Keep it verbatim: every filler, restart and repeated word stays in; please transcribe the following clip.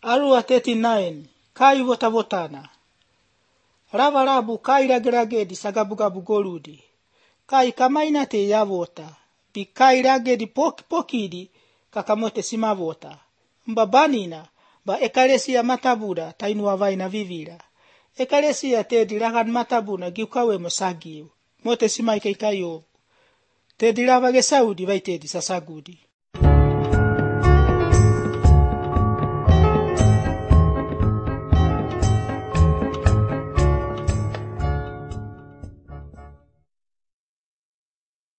Arua thirty-nine. Kai vota votana. Rava rabu kai rageragedi sagabugabu goludi. Kai kamaina te ya vota. Pi kai ragedi poki pokidi kakamote sima vota. Mba banina ba ekalesia matabura tainua vaina vivira. Ekalesia te diragan matabuna giukawe mosagiu. Mote sima ikaikayo. Te dirava ge saudi vai te di sasagudi.